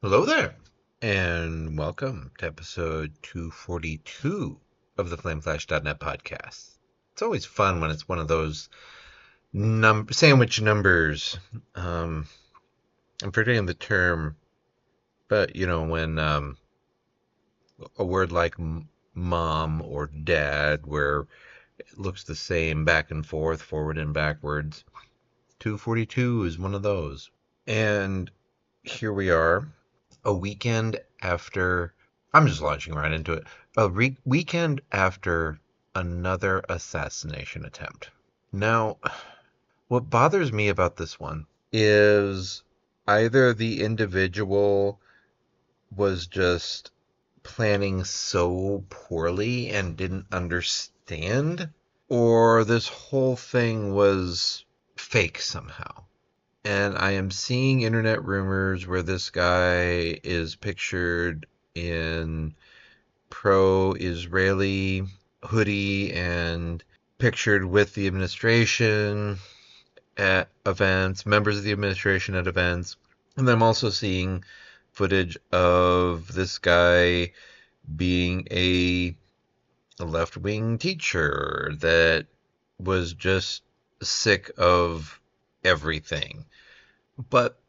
Hello there, and welcome to episode 242 of the FlameFlash.net podcast. It's always fun when it's one of those sandwich numbers. I'm forgetting the term, but when a word like mom or dad, where it looks the same back and forth, forward and backwards. 242 is one of those. And here we are, a weekend after. I'm just launching right into it. Weekend after another assassination attempt. Now, what bothers me about this one is either the individual was just planning so poorly and didn't understand, or this whole thing was fake somehow. And I am seeing internet rumors where this guy is pictured in pro-Israeli hoodie and pictured with the administration at events, members of the administration at events. And then I'm also seeing footage of this guy being a left-wing teacher that was just sick of everything. But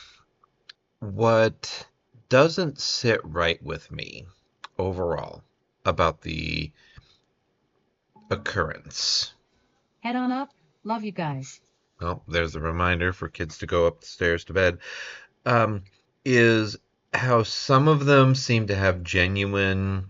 what doesn't sit right with me overall about the occurrence. Head on up. Love you guys. Well, there's a reminder for kids to go up the stairs to bed. Um, is how some of them seem to have genuine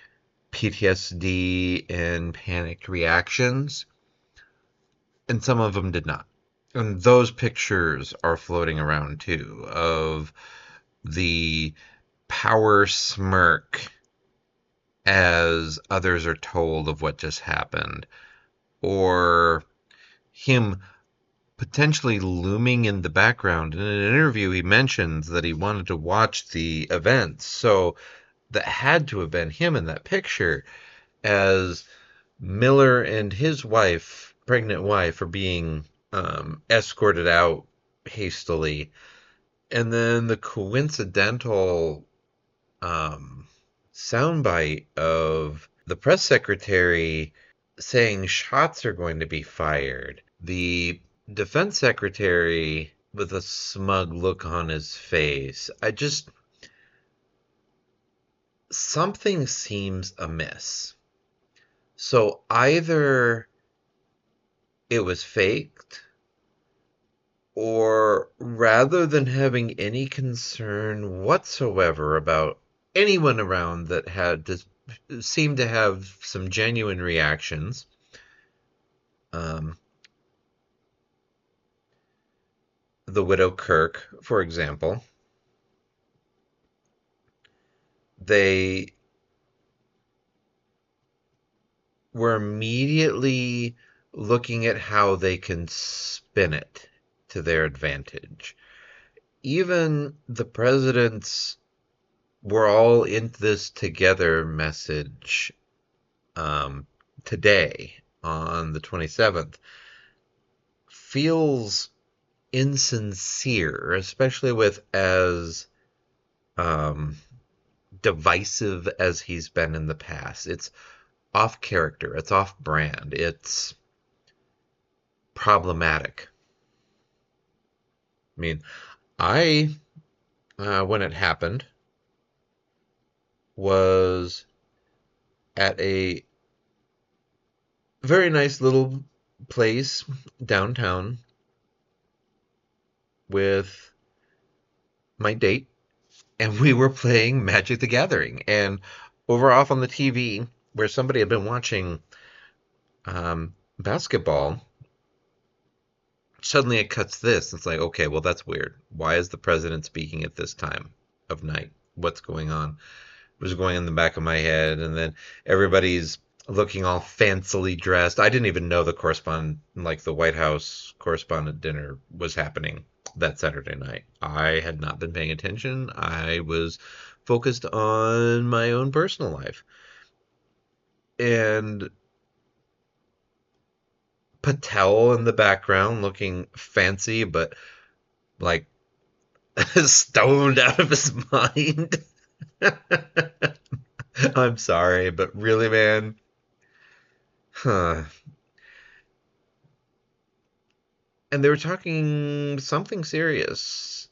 PTSD and panicked reactions, and some of them did not. And those pictures are floating around too of the power smirk as others are told of what just happened, or him potentially looming in the background. In an interview, he mentions that he wanted to watch the events, so that had to have been him in that picture as Miller and his wife, pregnant wife, are being escorted out hastily. And then the coincidental um, soundbite of the press secretary saying shots are going to be fired. The defense secretary with a smug look on his face. Something seems amiss. So either it was faked, or rather than having any concern whatsoever about anyone around that had to seemed to have some genuine reactions, um, the widow Kirk, for example, they were immediately looking at how they can spin it to their advantage. Even the president's "we're all in this together" message um, today on the 27th feels insincere, especially with as um, divisive as he's been in the past. It's off character, it's off brand, it's problematic. I mean, I, when it happened, was at a very nice little place downtown with my date, and we were playing Magic the Gathering. And over off on the TV, where somebody had been watching basketball, suddenly it cuts this. It's like, okay, well, that's weird. Why is the president speaking at this time of night? What's going on? It was going in the back of my head, and then everybody's looking all fancily dressed. I didn't even know the White House correspondent dinner was happening that Saturday night. I had not been paying attention. I was focused on my own personal life. And Patel in the background looking fancy, but like Stoned out of his mind. I'm sorry, but really, man. Huh. And they were talking something serious.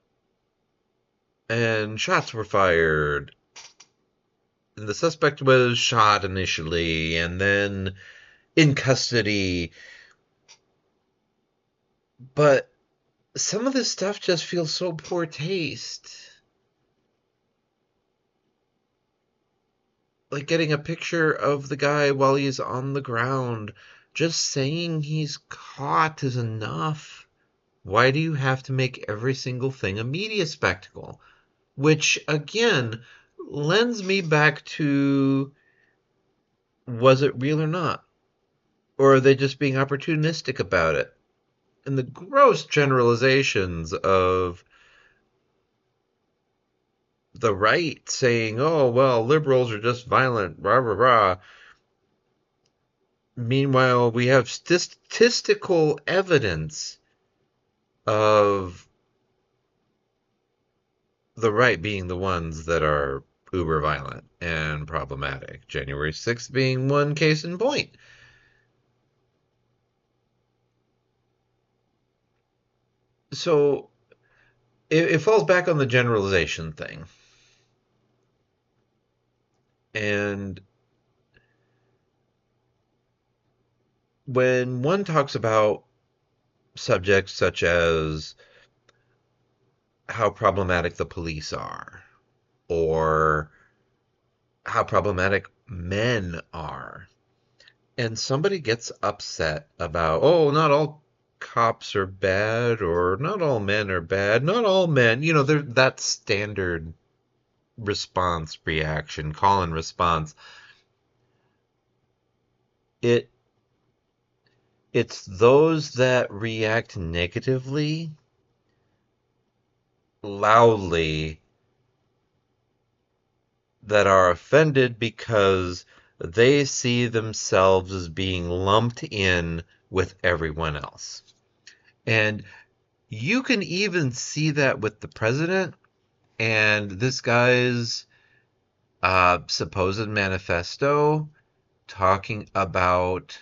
And shots were fired. And the suspect was shot initially and then in custody. But some of this stuff just feels so poor taste. Like getting a picture of the guy while he's on the ground. Just saying he's caught is enough. Why do you have to make every single thing a media spectacle? Which, again, lends me back to, was it real or not? Or are they just being opportunistic about it? And the gross generalizations of the right saying, oh, well, liberals are just violent, rah, rah, rah. Meanwhile, we have statistical evidence of the right being the ones that are uber violent and problematic. January 6th being one case in point. So it falls back on the generalization thing. And when one talks about subjects such as how problematic the police are, or how problematic men are, and somebody gets upset about, oh, not all cops are bad, or not all men are bad, not all men, that standard response, reaction, call and response, it it's those that react negatively loudly that are offended because they see themselves as being lumped in with everyone else. And you can even see that with the president and this guy's supposed manifesto talking about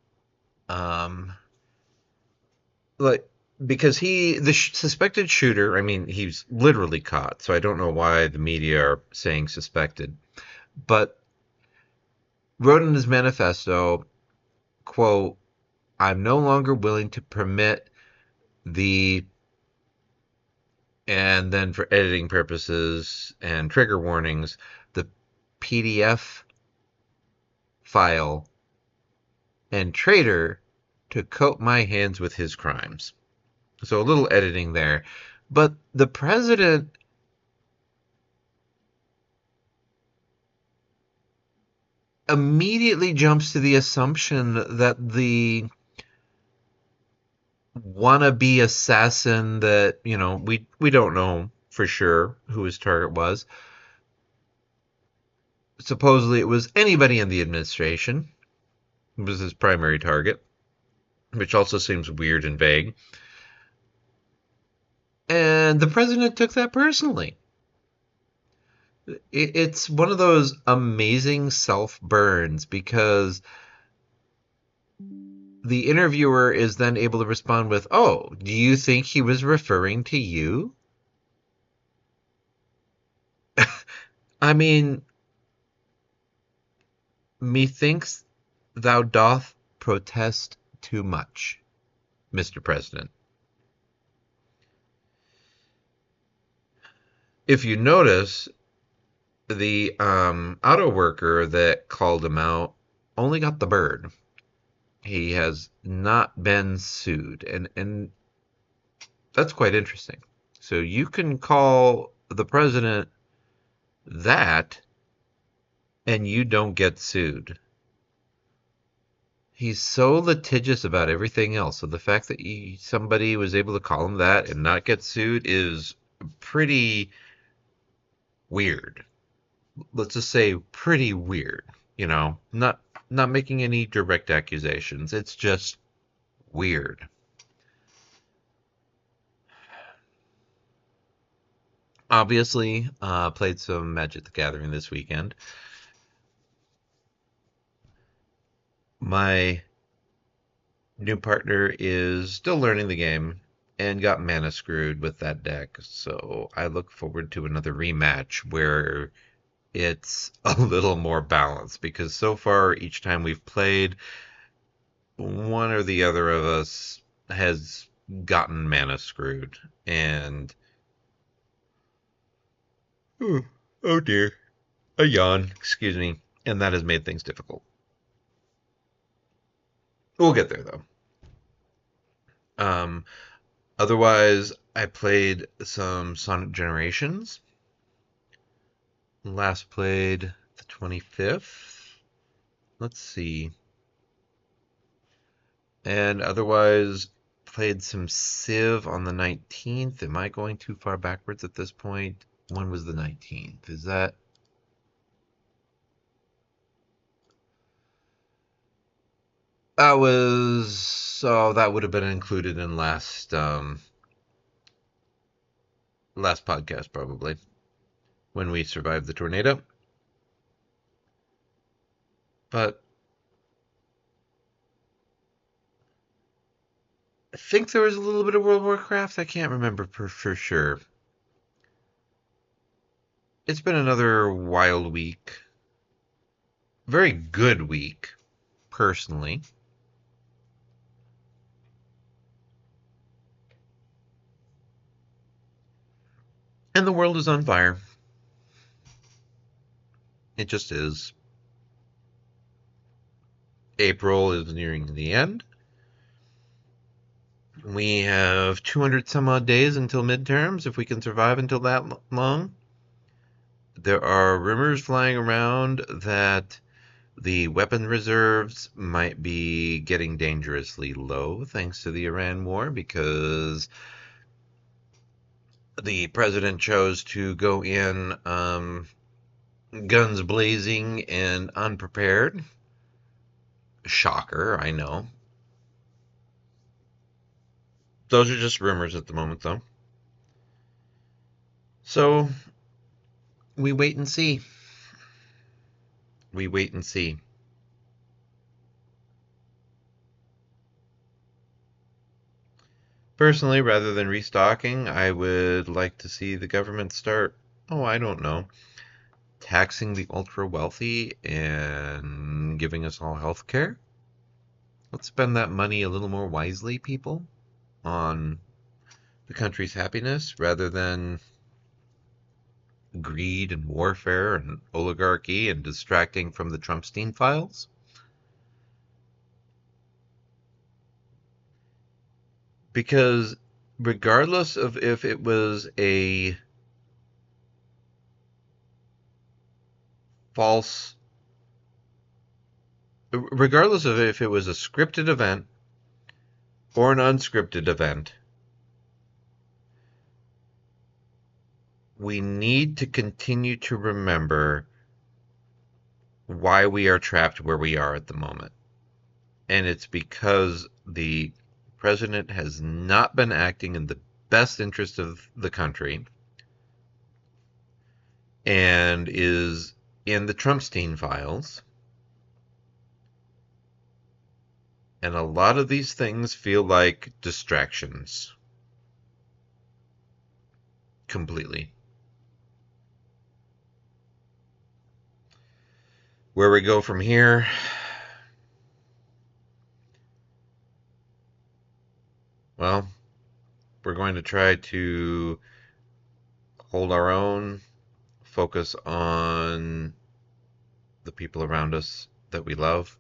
like, because the suspected shooter, I mean, he's literally caught, so I don't know why the media are saying suspected, but wrote in his manifesto, quote, I'm no longer willing to permit the, and then for editing purposes and trigger warnings, the PDF file and traitor to coat my hands with his crimes. So a little editing there. But the president immediately jumps to the assumption that the wannabe assassin that, we don't know for sure who his target was. Supposedly it was anybody in the administration. It was his primary target, which also seems weird and vague. And the president took that personally. It's one of those amazing self-burns because the interviewer is then able to respond with, oh, do you think he was referring to you? I mean, methinks thou doth protest too much, Mr. President. If you notice, the auto worker that called him out only got the bird. He has not been sued, and that's quite interesting. So you can call the president that, and you don't get sued. He's so litigious about everything else. So the fact that somebody was able to call him that and not get sued is pretty weird. Let's just say pretty weird. Not making any direct accusations. It's just weird. obviously, played some Magic the Gathering this weekend. My new partner is still learning the game and got mana screwed with that deck, so I look forward to another rematch where it's a little more balanced, because so far each time we've played, one or the other of us has gotten mana screwed, and oh dear, a yawn, excuse me, and that has made things difficult. We'll get there though. Um, Otherwise, I played some Sonic Generations. Last played the 25th. Let's see. And otherwise, played some Civ on the 19th. Am I going too far backwards at this point? When was the 19th? Is that... That was... So that would have been included in last podcast, probably, when we survived the tornado. But I think there was a little bit of World of Warcraft. I can't remember for sure. It's been another wild week. Very good week, personally. And the world is on fire. It just is. April is nearing the end. We have 200 some odd days until midterms, if we can survive until that long. There are rumors flying around that the weapon reserves might be getting dangerously low thanks to the Iran war, because the president chose to go in guns blazing and unprepared. Shocker, I know. Those are just rumors at the moment, though. So, we wait and see. We wait and see. Personally, rather than restocking, I would like to see the government start, I don't know, taxing the ultra wealthy and giving us all health care. Let's spend that money a little more wisely, people, on the country's happiness rather than greed and warfare and oligarchy and distracting from the Trumpstein files. Because regardless of if it was a regardless of if it was a scripted event or an unscripted event, we need to continue to remember why we are trapped where we are at the moment. And it's because the president has not been acting in the best interest of the country and is in the Trumpstein files. And a lot of these things feel like distractions. Completely. Where we go from here, well, we're going to try to hold our own, focus on the people around us that we love,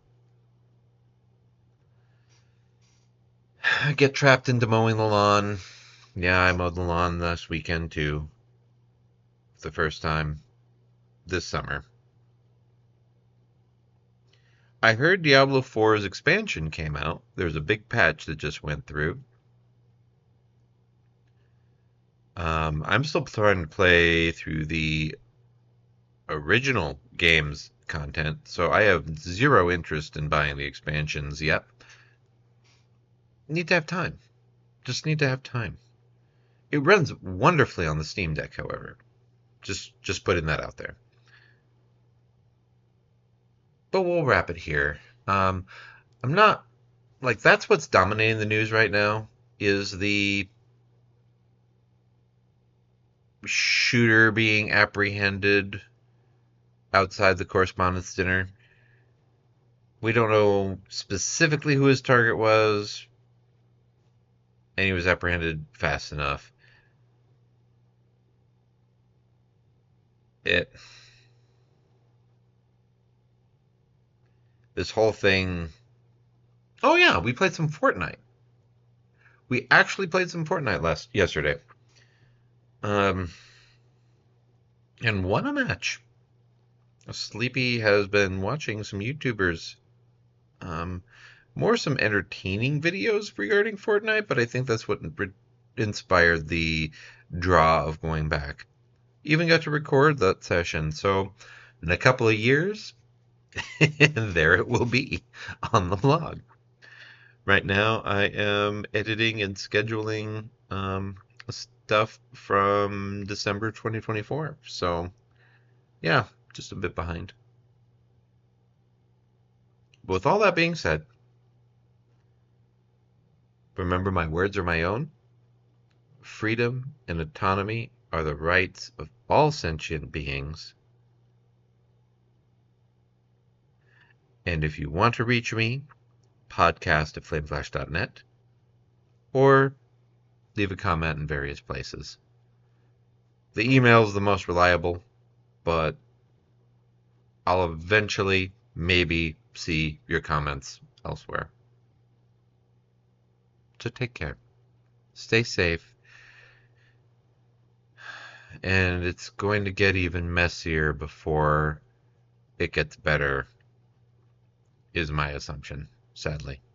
get trapped into mowing the lawn. Yeah, I mowed the lawn last weekend too. The first time this summer. I heard Diablo 4's expansion came out. There's a big patch that just went through. I'm still trying to play through the original game's content, so I have zero interest in buying the expansions yet. Need to have time. Just need to have time. It runs wonderfully on the Steam Deck, however. Just putting that out there. But we'll wrap it here. I'm not like that's what's dominating the news right now is the shooter being apprehended outside the Correspondents' Dinner. We don't know specifically who his target was, and he was apprehended fast enough. This whole thing. Oh yeah, we played some Fortnite. We actually played some Fortnite yesterday. And won a match. Sleepy has been watching some YouTubers. More some entertaining videos regarding Fortnite, but I think that's what inspired the draw of going back. Even got to record that session, so in a couple of years, there it will be on the blog. Right now, I am editing and scheduling stuff from December 2024, so yeah, just a bit behind. But with all that being said, remember my words are my own. Freedom and autonomy are the rights of all sentient beings. And if you want to reach me, podcast@flameflash.net, or leave a comment in various places. The email is the most reliable, but I'll eventually maybe see your comments elsewhere. So take care. Stay safe. And it's going to get even messier before it gets better, is my assumption, sadly.